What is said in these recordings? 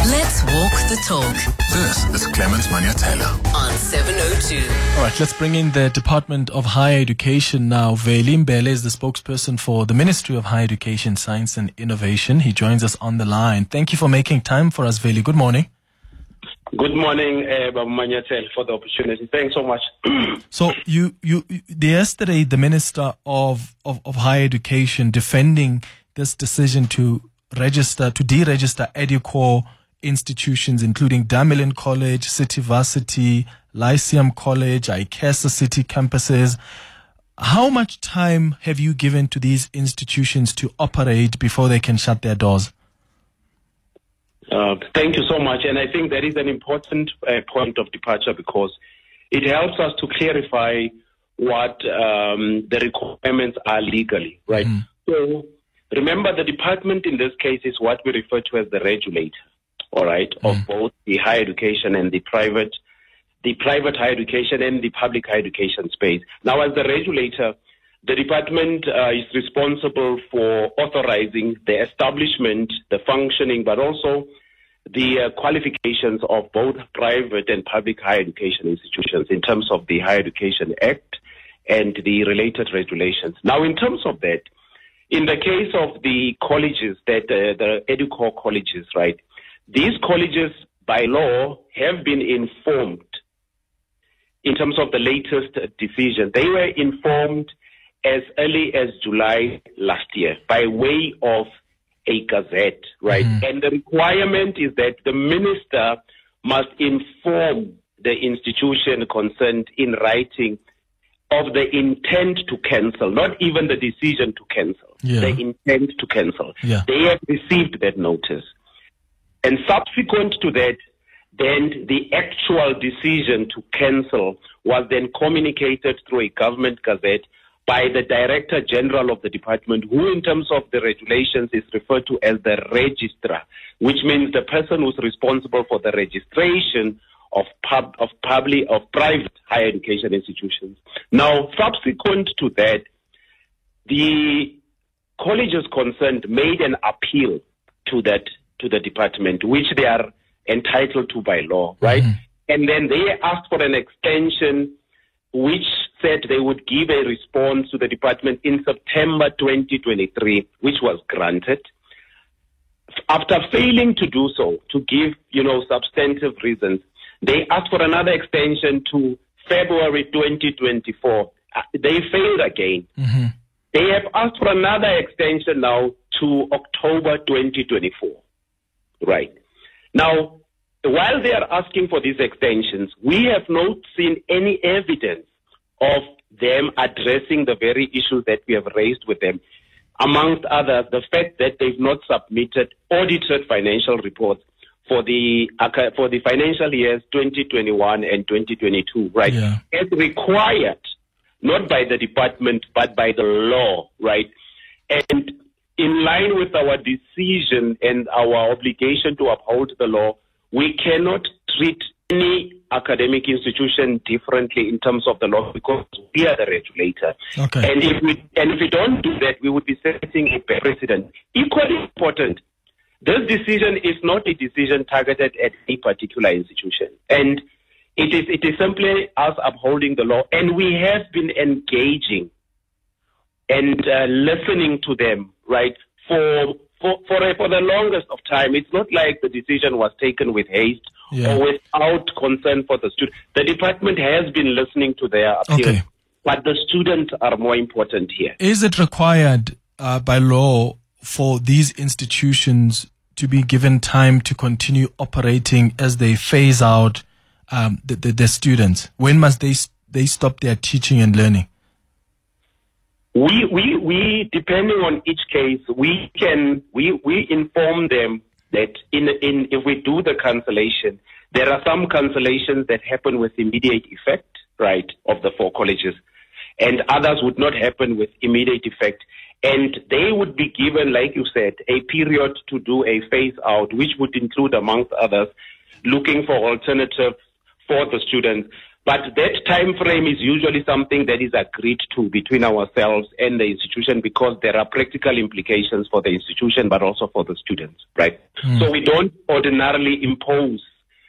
Let's walk the talk. This is Clemens Manyatela on 702. All right, let's bring in the Department of Higher Education now. Veli Mbele is the spokesperson for the Ministry of Higher Education, Science and Innovation. He joins us on the line. Thank you for making time for us, Veli. Good morning. Good morning, Babu Manyatel, for the opportunity. Thanks so much. So yesterday, the Minister of Higher Education defending this decision to deregister EduCore institutions, including Damelin College, City Varsity, Lyceum College, ICASA City campuses. How much time have you given to these institutions to operate before they can shut their doors? Thank you so much. And I think that is an important point of departure because it helps us to clarify what the requirements are legally, right? So remember, the department in this case is what we refer to as the regulator, all right, of both the higher education and the private higher education and the public higher education space. Now, as the regulator, the department is responsible for authorizing the establishment, the functioning, but also the qualifications of both private and public higher education institutions in terms of the Higher Education Act and the related regulations. Now, in terms of that, in the case of the colleges, the EduCore colleges, right, these colleges by law have been informed in terms of the latest decision. They were informed as early as July last year by way of a gazette, right? And the requirement is that the minister must inform the institution concerned in writing of the intent to cancel, not even the decision to cancel, the intent to cancel. They have received that notice. And subsequent to that, then the actual decision to cancel was then communicated through a government gazette by the Director General of the department, who in terms of the regulations is referred to as the registrar, which means the person who's responsible for the registration of private higher education institutions. Now, subsequent to that, the colleges concerned made an appeal to the department, which they are entitled to by law, right? And then they asked for an extension, which said they would give a response to the department in September 2023, which was granted. After failing to do so, to give, substantive reasons, they asked for another extension to February 2024. They failed again. They have asked for another extension now to October 2024. Right. Now, while they are asking for these extensions, we have not seen any evidence of them addressing the very issues that we have raised with them. Amongst others, the fact that they've not submitted audited financial reports for the financial years 2021 and 2022, right? As required, not by the department, but by the law, right? And in line with our decision and our obligation to uphold the law, we cannot treat any academic institution differently in terms of the law because we are the regulator. And if we don't do that, we would be setting a precedent. Equally important, this decision is not a decision targeted at a particular institution. And it is simply us upholding the law. And we have been engaging and listening to them, right, for the longest of time. It's not like the decision was taken with haste or without concern for the student. The department has been listening to their appeals, but the students are more important here. Is it required by law for these institutions to be given time to continue operating as they phase out the students? When must they stop their teaching and learning? We depending on each case, we inform them that if we do the cancellation, there are some cancellations that happen with immediate effect, right, of the 4 colleges, and others would not happen with immediate effect. And they would be given, like you said, a period to do a phase out, which would include, amongst others, looking for alternatives for the students. But that time frame is usually something that is agreed to between ourselves and the institution, because there are practical implications for the institution, but also for the students, right? So we don't ordinarily impose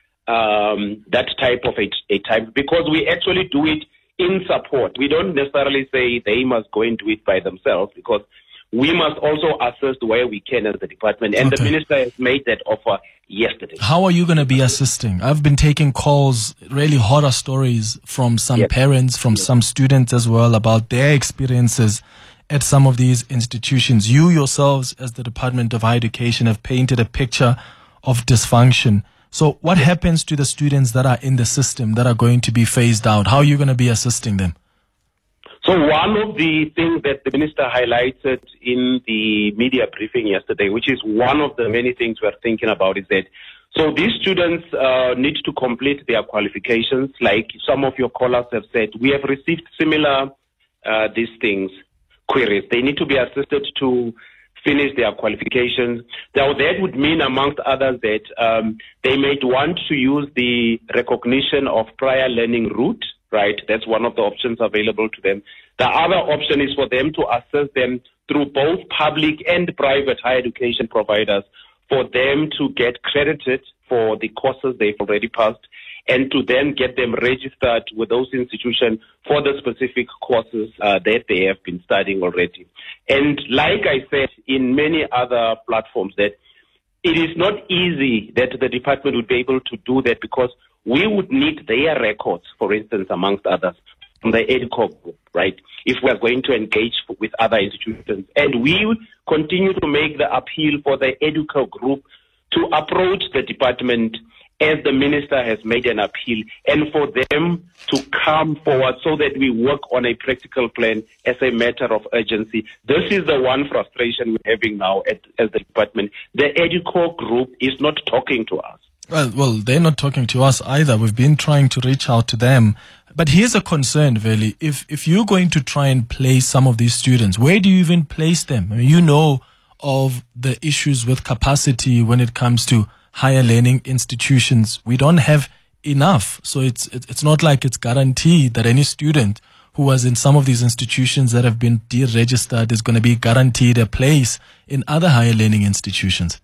that type of a time, because we actually do it in support. We don't necessarily say they must go and do it by themselves, because we must also assist where we can as the department. And the minister has made that offer yesterday. How are you going to be assisting? I've been taking calls, really horror stories from some parents, from some students as well, about their experiences at some of these institutions. You yourselves, as the Department of Higher Education, have painted a picture of dysfunction. So what happens to the students that are in the system that are going to be phased out? How are you going to be assisting them? So one of the things that the minister highlighted in the media briefing yesterday, which is one of the many things we're thinking about, is that so these students need to complete their qualifications. Like some of your callers have said, we have received similar queries. They need to be assisted to finish their qualifications. Now, that would mean, amongst others, that they may want to use the recognition of prior learning route, right? That's one of the options available to them. The other option is for them to assess them through both public and private higher education providers, for them to get credited for the courses they've already passed, and to then get them registered with those institutions for the specific courses that they have been studying already. And like I said in many other platforms, that it is not easy that the department would be able to do that, because we would need their records, for instance, amongst others, from the EDUCO group, right, if we are going to engage with other institutions. And we will continue to make the appeal for the EDUCO group to approach the department as the minister has made an appeal, and for them to come forward so that we work on a practical plan as a matter of urgency. This is the one frustration we're having now as the department. The EDUCO group is not talking to us. Well, they're not talking to us either. We've been trying to reach out to them. But here's a concern, Veli. If you're going to try and place some of these students, where do you even place them? I mean, you know of the issues with capacity when it comes to higher learning institutions. We don't have enough. So it's not like it's guaranteed that any student who was in some of these institutions that have been deregistered is going to be guaranteed a place in other higher learning institutions.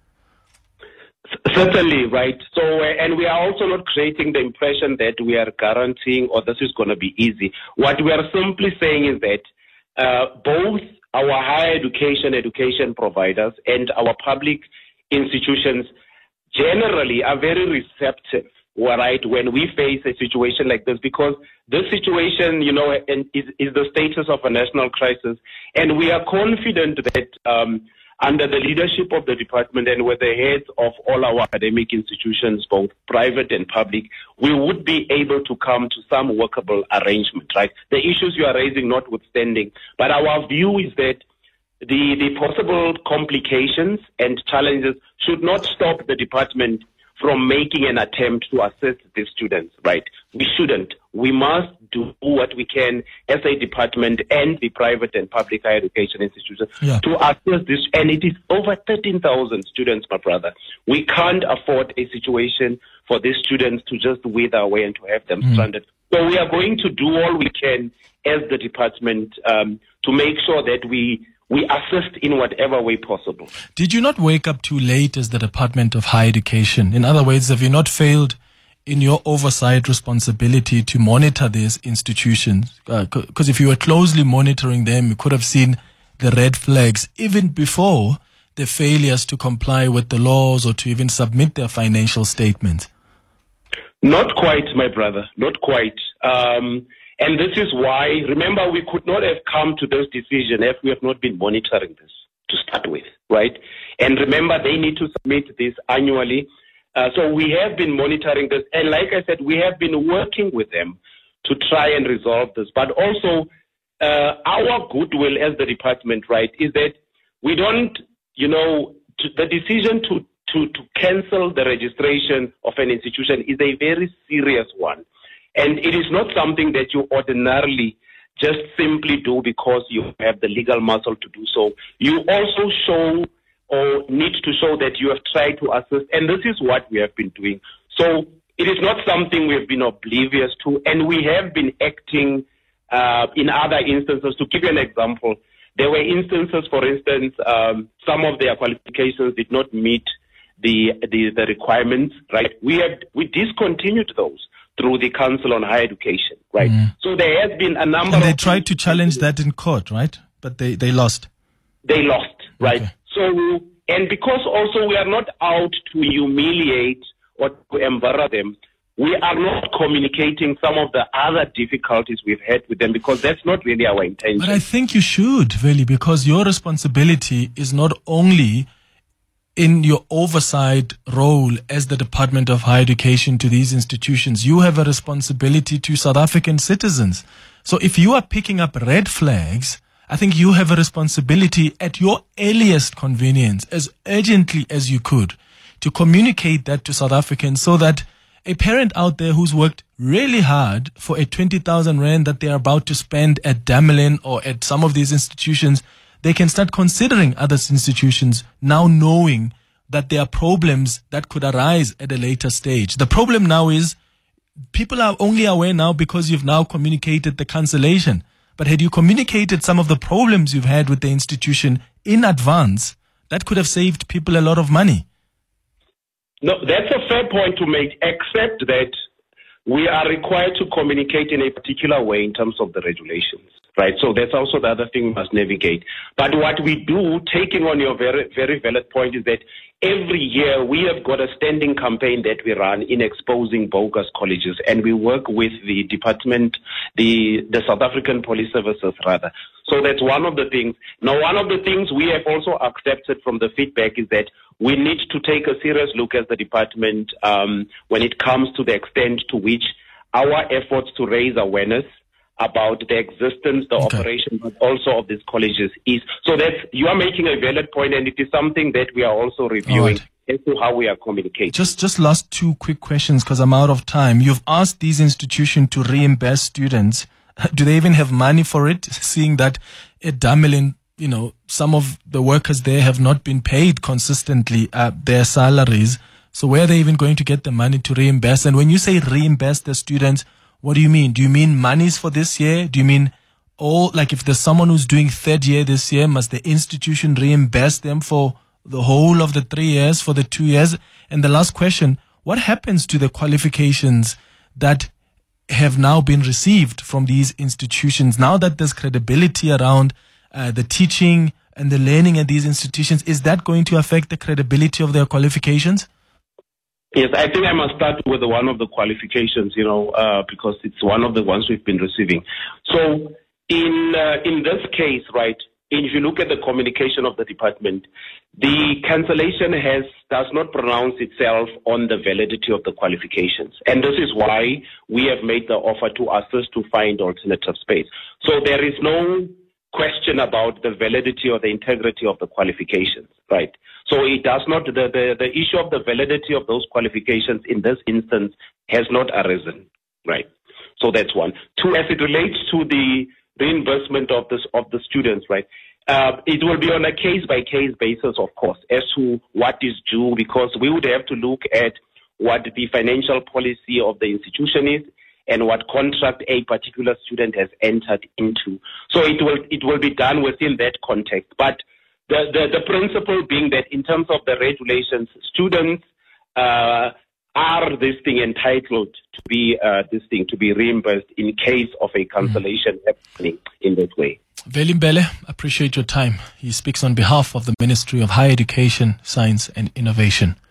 Certainly, right. So, and we are also not creating the impression that we are guaranteeing or this is going to be easy. What we are simply saying is that both our higher education providers and our public institutions generally are very receptive, right, when we face a situation like this, because this situation, you know, is the status of a national crisis. And we are confident that under the leadership of the department and with the heads of all our academic institutions, both private and public, we would be able to come to some workable arrangement, right? The issues you are raising notwithstanding. But our view is that the possible complications and challenges should not stop the department from making an attempt to assist the students, right? We shouldn't. We must do what we can as a department and the private and public higher education institutions to assist this. And it is over 13,000 students, my brother. We can't afford a situation for these students to just wither away and to have them stranded. So we are going to do all we can as the department to make sure that we assist in whatever way possible. Did you not wake up too late as the Department of Higher Education? In other words, have you not failed in your oversight responsibility to monitor these institutions? Because if you were closely monitoring them, you could have seen the red flags even before the failures to comply with the laws or to even submit their financial statements. Not quite, my brother, not quite. And this is why, remember, we could not have come to this decision if we have not been monitoring this to start with, right? And remember, they need to submit this annually. So we have been monitoring this. And like I said, we have been working with them to try and resolve this. But also, our goodwill as the department, right, is that we don't, you know, the decision to cancel the registration of an institution is a very serious one. And it is not something that you ordinarily just simply do because you have the legal muscle to do so. You also show or need to show that you have tried to assist, and this is what we have been doing. So it is not something we've been oblivious to, and we have been acting in other instances. To give you an example, there were instances, for instance, some of their qualifications did not meet the requirements, right? We discontinued those through the Council on Higher Education, right? So there has been a number. And they tried to challenge that in court, right? But they lost. They lost, right? Okay. So, and because also we are not out to humiliate or to embarrass them, we are not communicating some of the other difficulties we've had with them, because that's not really our intention. But I think you should, really, because your responsibility is not only in your oversight role as the Department of Higher Education to these institutions. You have a responsibility to South African citizens. So if you are picking up red flags, I think you have a responsibility at your earliest convenience, as urgently as you could, to communicate that to South Africans, so that a parent out there who's worked really hard for a 20,000 rand that they're about to spend at Damelin or at some of these institutions, they can start considering other institutions, now knowing that there are problems that could arise at a later stage. The problem now is people are only aware now because you've now communicated the cancellation. But had you communicated some of the problems you've had with the institution in advance, that could have saved people a lot of money. No, that's a fair point to make, except that we are required to communicate in a particular way in terms of the regulations, right? So that's also the other thing we must navigate. But what we do, taking on your very, very valid point, is that every year we have got a standing campaign that we run in exposing bogus colleges, and we work with the department, the South African Police Services, rather. So that's one of the things. Now, one of the things we have also accepted from the feedback is that we need to take a serious look as the department when it comes to the extent to which our efforts to raise awareness about the existence, the operation, but also of these colleges is. So that's, you are making a valid point, and it is something that we are also reviewing as to how we are communicating. Just last two quick questions, because I'm out of time. You've asked these institutions to reimburse students. Do they even have money for it, seeing that at Damelin, you know, some of the workers there have not been paid consistently their salaries? So where are they even going to get the money to reimburse? And when you say reimburse the students, what do you mean? Do you mean monies for this year? Do you mean all, like if there's someone who's doing third year this year, must the institution reimburse them for the whole of the 3 years, for the 2 years? And the last question, what happens to the qualifications that have now been received from these institutions now that there's credibility around the teaching and the learning at these institutions? Is that going to affect the credibility of their qualifications? Yes, I think I must start with one of the qualifications, because it's one of the ones we've been receiving. So in this case, right, if you look at the communication of the department, the cancellation does not pronounce itself on the validity of the qualifications. And this is why we have made the offer to assist to find alternative space. So there is no question about the validity or the integrity of the qualifications, right? So it does not, the issue of the validity of those qualifications in this instance has not arisen, right? So that's one. Two, as it relates to the reimbursement of the students, right? It will be on a case-by-case basis, of course, as to what is due, because we would have to look at what the financial policy of the institution is and what contract a particular student has entered into. So it will be done within that context. But the principle being that in terms of the regulations, students are entitled to be reimbursed in case of a cancellation happening in that way. Veli Mbele, appreciate your time. He speaks on behalf of the Ministry of Higher Education, Science and Innovation.